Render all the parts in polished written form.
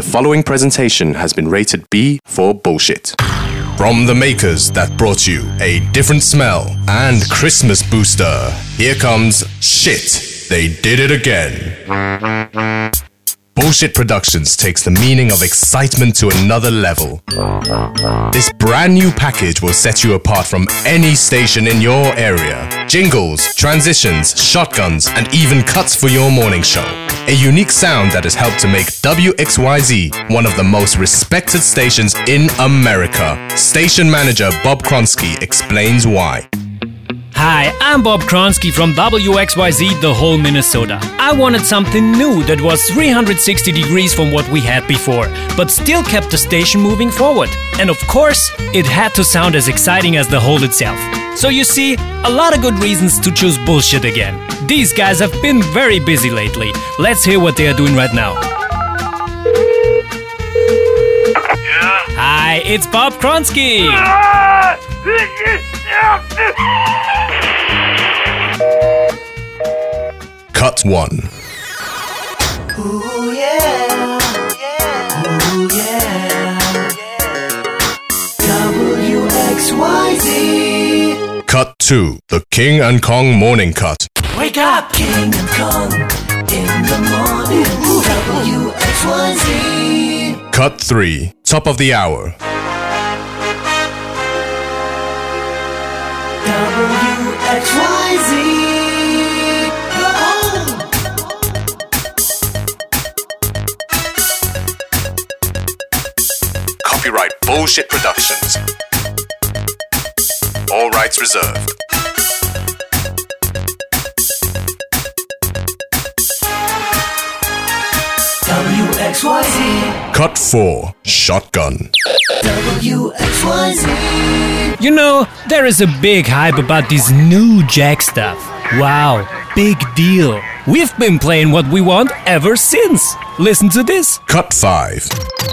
The following presentation has been rated B for bullshit. From the makers that brought you a different smell and Christmas booster, here comes Shit, They Did It Again. Bullshit Productions takes the meaning of excitement to another level. This brand new package will set you apart from any station in your area. Jingles, transitions, shotguns, and even cuts for your morning show. A unique sound that has helped to make WXYZ one of the most respected stations in America. Station manager Bob Kronsky explains why. Hi, I'm Bob Kronsky from WXYZ, the whole Minnesota. I wanted something new that was 360 degrees from what we had before, but still kept the station moving forward. And of course, it had to sound as exciting as the whole itself. So you see, a lot of good reasons to choose bullshit again. These guys have been very busy lately. Let's hear what they are doing right now. Yeah. Hi, it's Bob Kronsky. Cut 1. Ooh yeah, ooh yeah, WXYZ. Cut 2. The King and Kong Morning Cut. Wake up, King and Kong, in the morning. WXYZ. Cut 3. Top of the Hour. WXYZ. Copyright Bullshit Productions. All rights reserved. WXYZ. Cut 4. Shotgun. WXYZ. You know, there is a big hype about this new Jack stuff. Wow, big deal. We've been playing what we want ever since. Listen to this. Cut 5.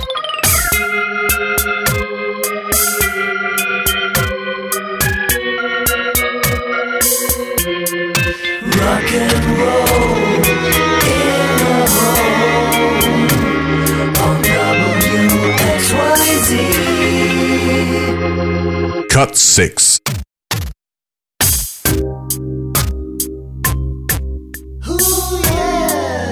Rock and roll in a home on WXYZ. Cut 6. Ooh yeah,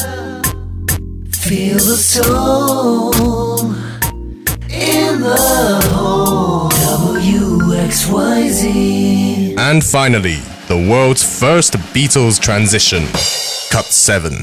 feel the soul in the home WXYZ. And finally, the world's first Beatles transition. Cut 7.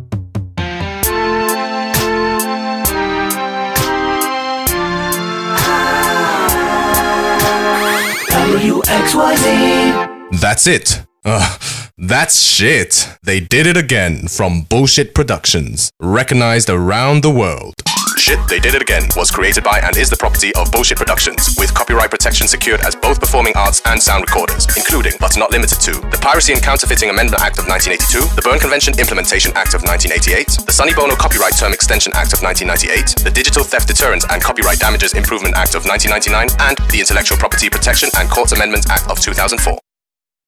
WXYZ. That's it. That's shit. They did it again from Bullshit Productions, recognized around the world. Shit, They Did It Again was created by and is the property of Bullshit Productions, with copyright protection secured as both performing arts and sound recorders, including, but not limited to, the Piracy and Counterfeiting Amendment Act of 1982, the Berne Convention Implementation Act of 1988, the Sonny Bono Copyright Term Extension Act of 1998, the Digital Theft Deterrent and Copyright Damages Improvement Act of 1999, and the Intellectual Property Protection and Courts Amendment Act of 2004.